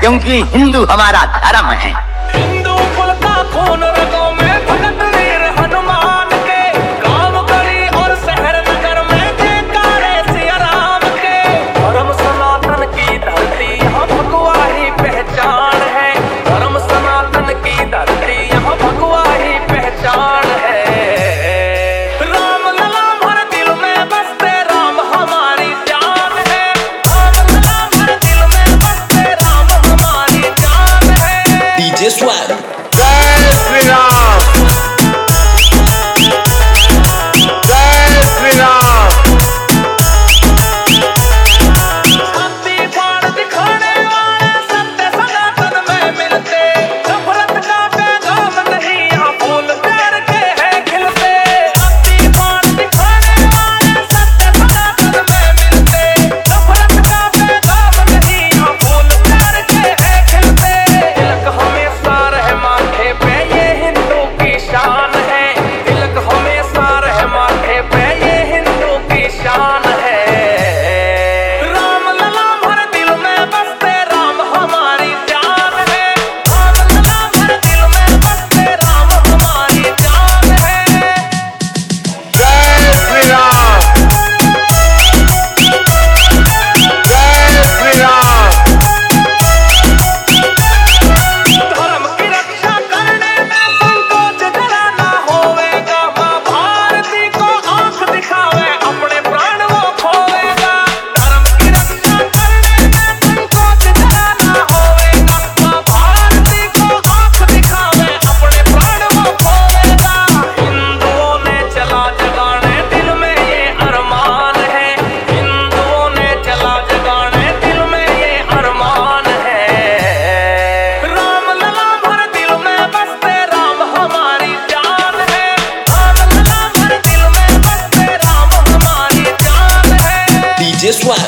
क्योंकि हिंदू हमारा धर्म है। हिंदू कुल का खून रगों में भगत वीर हनुमान के, गांव गली और शहर नगर में जयकारे सिया राम के। धर्म सनातन की धरती यहाँ भगवा ही पहचान है, धर्म सनातन की धरती यहाँ भगवा ही पहचान है। राम लला भर दिल में बसते राम हमारी जान है, राम लला भर दिल में बसते राम हमारी जान है। DJ Swag। जय श्री राम, जय श्री राम। अपनी बाण दिखाने वाले सत्य सनातन में मिलते, नफरत का पैगाम नहीं यहाँ फूल प्यार के हैं खिलते। अपनी बाण दिखाने वाले सत्य सनातन में मिलते, नफरत का पैगाम नहीं यहाँ फूल प्यार के हैं खिलते। तिलक हमेशा रहे माथे पे ये हिंदू की शान है, तिलक हमेशा रहे माथे पे ये हिंदू की शान है। राम लला भर दिल में बसते राम हमारी जान है, राम लला भर दिल में बसते राम हमारी जान है। जय श्री राम, जय श्री राम। धर्म की रक्षा करने में संकोच जरा ना होवेगा, माँ भारती को आंख दिखावे अपने प्राण वो खोवेगा। धर्म की रक्षा करने में संकोच जरा ना होवेगा, माँ भारती को आंख दिखावे अपने प्राण वो खोवेगा। हिंदुओं ने चला जगाने दिल में ये अरमान है, हिंदुओं ने चला जगाने दिल में ये अरमान है। राम लला भर दिल में बसते राम हमारी जान है, राम लला भर दिल में बसते राम हमारी जान है। DJ Swag।